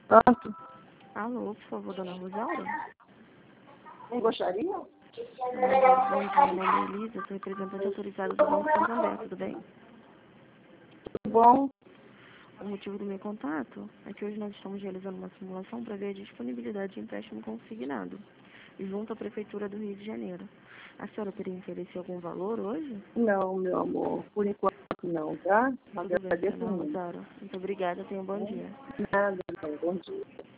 Tanto. Alô, por favor, dona Rosaura? Não gostaria? Bom dia, meu nome é Elisa, sou representante autorizada do Banco Santander, tudo bem? Tudo bom? O motivo do meu contato é que hoje nós estamos realizando uma simulação para ver a disponibilidade de empréstimo consignado, junto à Prefeitura do Rio de Janeiro. A senhora teria interesse em algum valor hoje? Não, meu amor. Por enquanto não, tá? Tudo bem, Agradeço dona muito. Rosaura. Muito obrigada, tenha um bom dia. Nada, não. Bom dia.